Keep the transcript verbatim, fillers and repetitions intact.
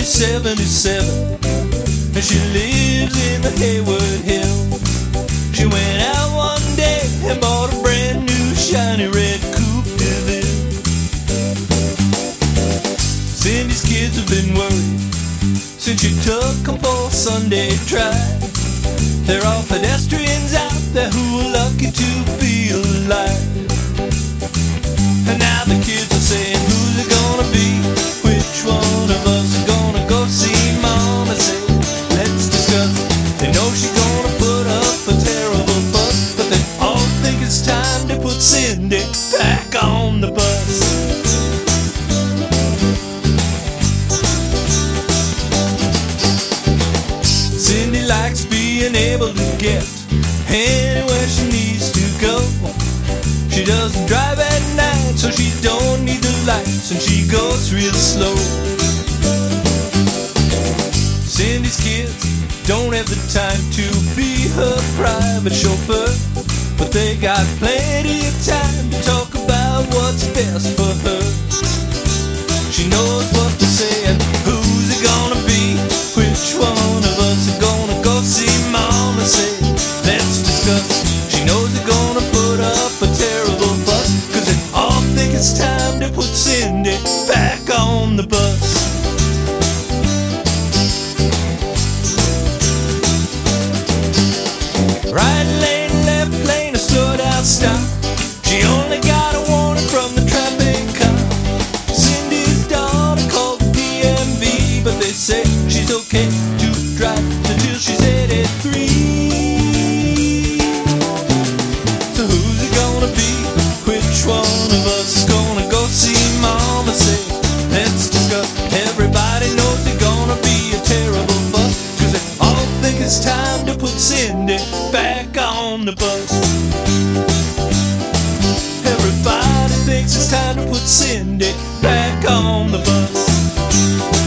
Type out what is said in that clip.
seventy-seven, and she lives in the Hayward Hill. She went out one day and bought a brand new shiny red Coupe de Ville. Cindy's kids have been worried since she took them for a Sunday drive. They're all pedestrians out there who are lucky to be alive. And now the kids are saying, who's it gonna be? Which one of us is gonna go see Mama? Say, let's discuss. They know she's gonna put up a terrible fuss, but they all think it's time to put Cindy back on the bus. Cindy likes being able to get anywhere she needs to go. She doesn't drive at night, so she don't need the lights, and she goes real slow. Cindy's kids don't have the time to be her private chauffeur, but they got plenty of time to talk about what's best for her. She knows what to say and who's it gonna be. Which one of us is gonna go see Mama? Say, let's discuss. She knows they're gonna put up a terrible fuss, cause they all think it's time to put Cindy back on the bus. Right lane, left lane, a slow down stop. She only got a warning from the traffic cop. Cindy's daughter called the D M V, but they say she's okay to drive until she's eighty-three. So who's it gonna be? Which one of us is gonna go see Mama? Say, let's discuss. Everybody knows they're gonna be a terrible fuss, cause they all think it's time to put Cindy back on the bus. Everybody thinks it's time to put Cindy back on the bus.